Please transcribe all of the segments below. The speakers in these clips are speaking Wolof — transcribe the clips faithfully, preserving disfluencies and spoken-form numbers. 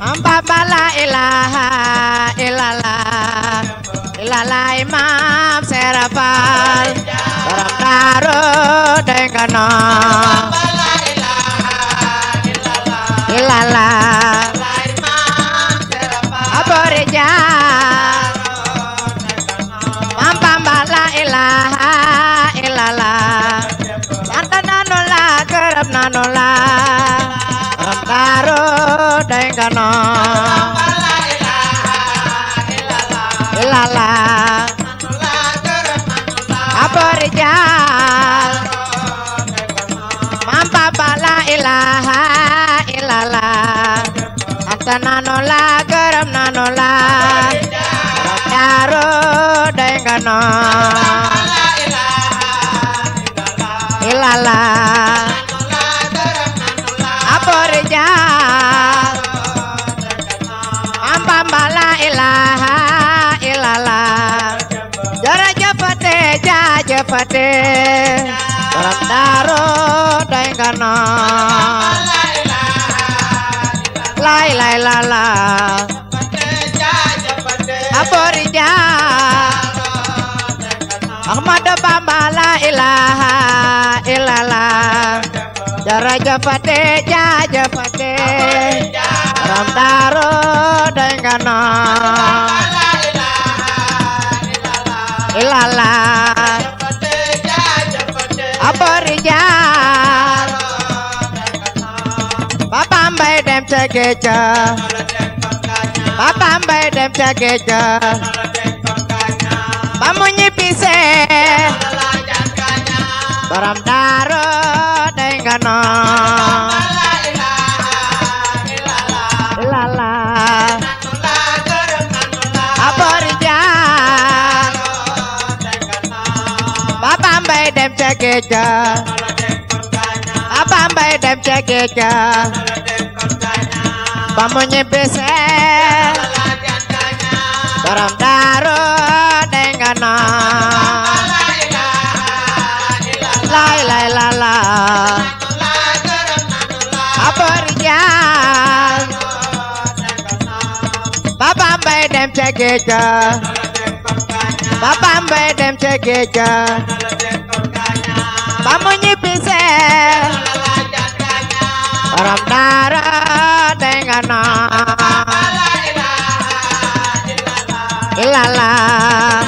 Bamba la ilaha illallah illallah Imam Serapal Borom Daaru Dengkano illallah Aborija Bamba la ilaha illallah Santa nanola kerap nanola Borom Daaru Dengkano illallah Aborijal Bamba la ilaha illallah Santa nanola kerap nanola Borom Daaru Dengkano illallah Aborijal Bamba la ilaha illallah Jara jepate jajepate Borom Daaru Dengkano la ilaha illallah Aborijal Ahmad Bamba la ilaha illallah Jara jepate jajepate Borom Daaru Dengkano illallah Aborijal Papa Mbay dem ca géej ga Papa Mbay dem ca géej ga ba mu ñibbisee Borom Daaru Dengkano illallah Aborijal Papa Mbay dem ca géej ga Papa Mbay dem ca géej ga ba mu ñibbisee Borom Daaru Dengkano la ilaha illallah Aborijal Papa Mbay dem ca géej ga Papa Mbay dem ca géej ga ba mu ñibbisee Borom Daaru Dengkano illallah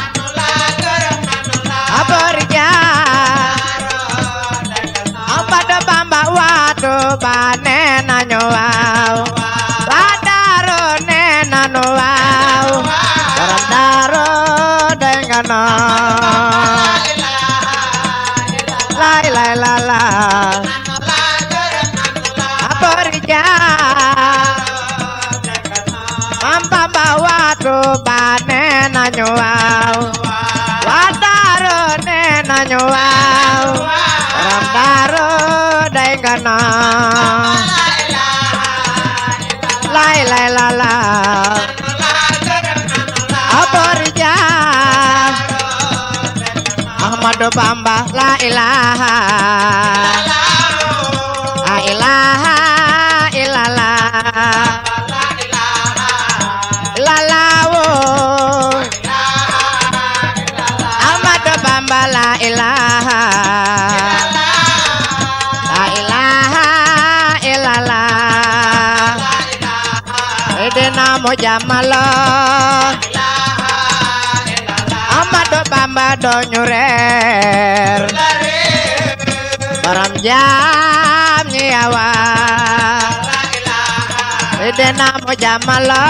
Aborijal Ahmadu Bamba waatu ba nee nañu waaw waa Daaru nee nañu waaw Borom Daaru Dengkano la ilaha illallah Aborijal Bamba waatu ba nee nañu waaw waa Daaru nee nañu waaw Borom Daaru Dengkano la ilaha illallah Aborijal Ahmadu Bamba la ilaha la ilaha illallah Ahmadu Bamba la ilaha la ilaha illallah Idina mujamalo Ahmadu Bamba doñu reer Borom jam ñi yawa Idina mujamalo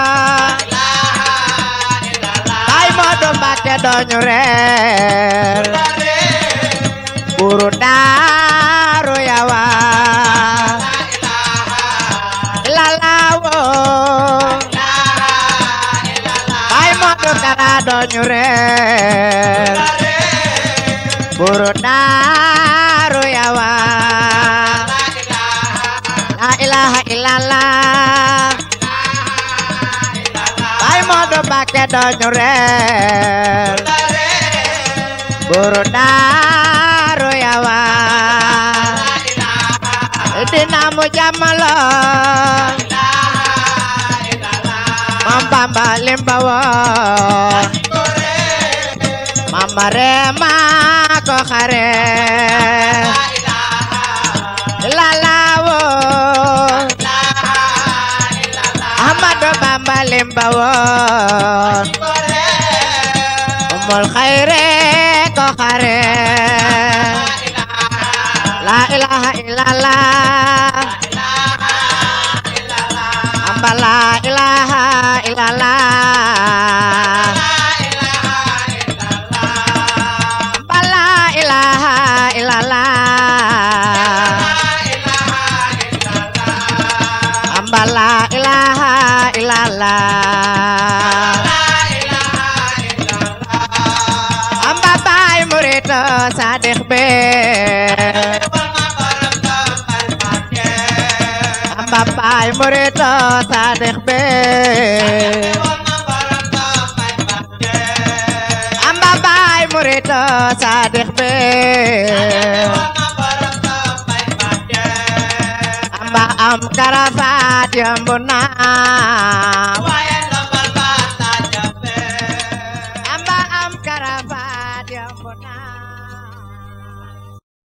Baay Moodu Mbàkke doñu reer Buru Daaru yawa illallah Baay Moodu Kara doñu reer Buru Daaru yawa la ilaha illallah Baay Moodu Mbàkke doñu reer Buru Daaru yawa Idina mujamalo Bamba limba woon Mama Rema ko xare la la woon Ahmadu Bamba limba woon Umul Khayre ko xare la ilaha illallah Amba la ilaha illallah Amba la ilaha illallah Amba la ilaha illallah Amba Baay Murid Sadiq be Amba Baay Murid Sadiq be Amba Baay Murid Sadiq be Amba am karafat yambuna